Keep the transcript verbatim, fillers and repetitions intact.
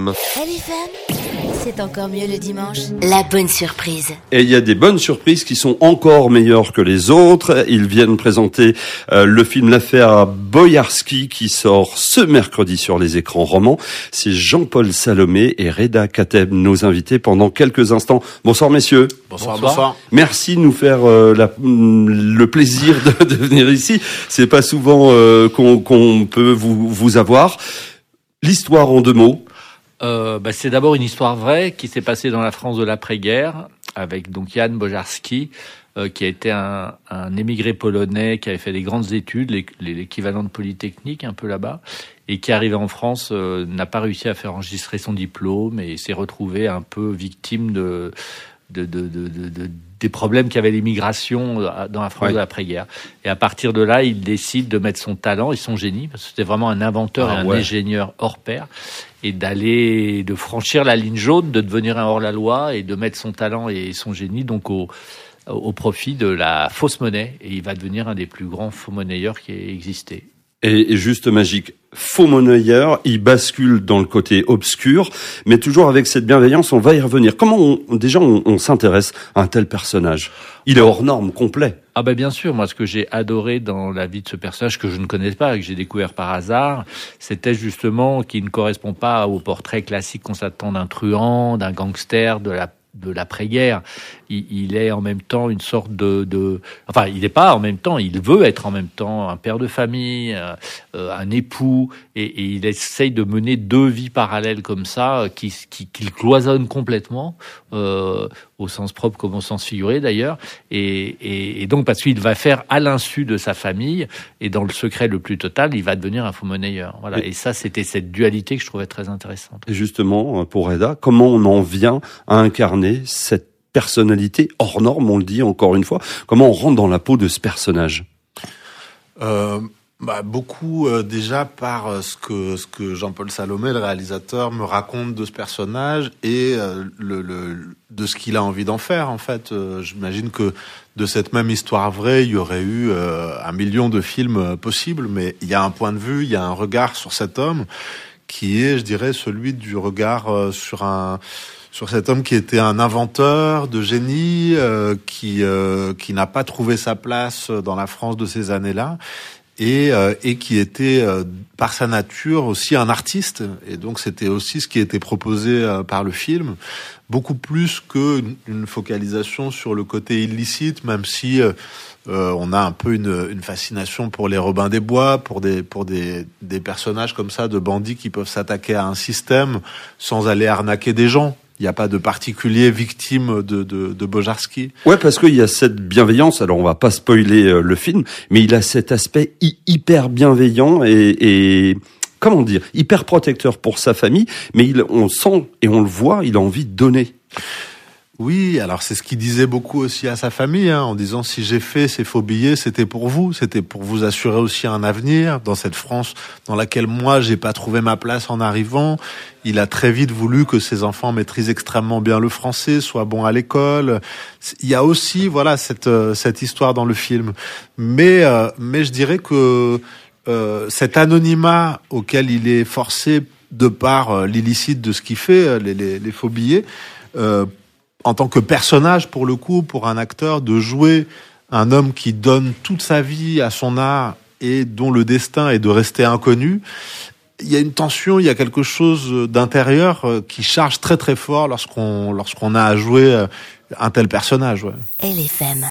M. L F M, c'est encore mieux le dimanche. La bonne surprise. Et il y a des bonnes surprises qui sont encore meilleures que les autres. Ils viennent présenter euh, le film L'affaire Boïarski qui sort ce mercredi sur les écrans romans. C'est Jean-Paul Salomé et Reda Kateb, nos invités pendant quelques instants. Bonsoir messieurs. Bonsoir. Bonsoir. Merci de nous faire euh, la, le plaisir de, de venir ici. C'est pas souvent euh, qu'on, qu'on peut vous, vous avoir. L'histoire en deux mots. Euh, bah, c'est d'abord une histoire vraie qui s'est passée dans la France de l'après-guerre avec donc Jan Bojarski, euh, qui a été un, un émigré polonais qui avait fait des grandes études, l'équivalent de Polytechnique un peu là-bas, et qui arrivé en France euh, n'a pas réussi à faire enregistrer son diplôme et s'est retrouvé un peu victime de de, de, de, de, de des problèmes qu'avait l'immigration dans la France ouais. de l'après-guerre. Et à partir de là, il décide de mettre son talent et son génie, parce que c'était vraiment un inventeur ah, et un ouais. ingénieur hors pair, et d'aller, de franchir la ligne jaune, de devenir un hors-la-loi et de mettre son talent et son génie donc au, au profit de la fausse monnaie. Et il va devenir un des plus grands faux monnayeurs qui ait existé. Et, et juste magique, faux monnayeur, il bascule dans le côté obscur, mais toujours avec cette bienveillance, on va y revenir. Comment on, déjà on, on s'intéresse à un tel personnage ? Il est hors norme, complet. Ah ben bien sûr, moi ce que j'ai adoré dans la vie de ce personnage que je ne connais pas, que j'ai découvert par hasard, c'était justement qu'il ne correspond pas au portrait classique qu'on s'attend d'un truand, d'un gangster, de la de l'après-guerre. Il, il est en même temps une sorte de, de... Enfin, il n'est pas en même temps, il veut être en même temps un père de famille, euh, un époux, et, et il essaye de mener deux vies parallèles comme ça, qui, qui, qui cloisonnent complètement, euh, au sens propre comme au sens figuré d'ailleurs, et, et, et donc parce qu'il va faire à l'insu de sa famille, et dans le secret le plus total, il va devenir un faux monnayeur. Voilà. Et, et ça, c'était cette dualité que je trouvais très intéressante. Et justement, pour Reda, comment on en vient à incarner cette personnalité hors norme, on le dit encore une fois. Comment on rentre dans la peau de ce personnage ? euh, bah, Beaucoup euh, déjà par euh, ce que ce que Jean-Paul Salomé, le réalisateur, me raconte de ce personnage et euh, le, le de ce qu'il a envie d'en faire. En fait, euh, j'imagine que de cette même histoire vraie, il y aurait eu euh, un million de films euh, possibles, mais il y a un point de vue, il y a un regard sur cet homme qui est, je dirais, celui du regard euh, sur un sur cet homme qui était un inventeur de génie, euh, qui euh, qui n'a pas trouvé sa place dans la France de ces années-là, et euh, et qui était euh, par sa nature aussi un artiste. Et donc c'était aussi ce qui était proposé euh, par le film, beaucoup plus que une, une focalisation sur le côté illicite, même si euh, euh, on a un peu une, une fascination pour les Robins des Bois, pour des pour des des personnages comme ça, de bandits qui peuvent s'attaquer à un système sans aller arnaquer des gens. Il n'y a pas de particulier victime de, de, de Bojarski. Ouais, parce qu'il y a cette bienveillance. Alors, on va pas spoiler euh, le film, mais il a cet aspect hi- hyper bienveillant et, et, comment dire, hyper protecteur pour sa famille. Mais il, on sent et on le voit, il a envie de donner. Oui, alors c'est ce qu'il disait beaucoup aussi à sa famille, hein, en disant si j'ai fait ces faux billets, c'était pour vous, c'était pour vous assurer aussi un avenir dans cette France dans laquelle moi j'ai pas trouvé ma place en arrivant. Il a très vite voulu que ses enfants maîtrisent extrêmement bien le français, soient bons à l'école. Il y a aussi voilà cette cette histoire dans le film, mais euh, mais je dirais que euh, cet anonymat auquel il est forcé de par euh, l'illicite de ce qu'il fait, les les, les faux billets. Euh, en tant que personnage, pour le coup, pour un acteur, de jouer un homme qui donne toute sa vie à son art et dont le destin est de rester inconnu, il y a une tension, il y a quelque chose d'intérieur qui charge très très fort lorsqu'on lorsqu'on a à jouer un tel personnage. Ouais. L F M.